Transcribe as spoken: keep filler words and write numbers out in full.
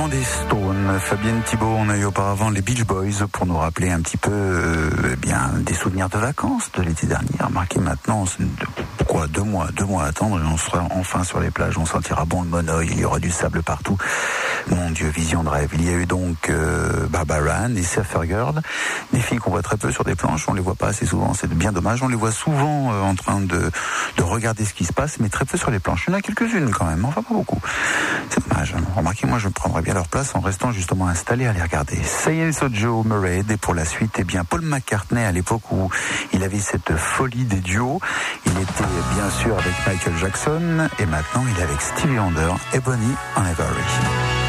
des Stones. Fabienne Thibault, on a eu auparavant les Beach Boys pour nous rappeler un petit peu euh, eh bien, des souvenirs de vacances de l'été dernier. Remarquez maintenant, c'est pourquoi deux mois, deux mois à attendre et on sera enfin sur les plages, on sentira bon le monoeil, il y aura du sable partout. Mon Dieu, vision de rêve. Il y a eu donc euh, Barbara Ann et Surfer Girl, des filles qu'on voit très peu sur des planches, on les voit pas assez souvent, c'est bien dommage. On les voit souvent euh, en train de, de regarder ce qui se passe, mais très peu sur les planches. Il y en a quelques-unes quand même, enfin pas beaucoup. C'est dommage. Remarquez, moi je prendrais bien leur place en restant justement installé à les regarder. Say So Joe Murray, et pour la suite, eh bien Paul McCartney à l'époque où il avait cette folie des duos. Il était bien sûr avec Michael Jackson et maintenant il est avec Stevie Wonder et Bonnie and Ivory.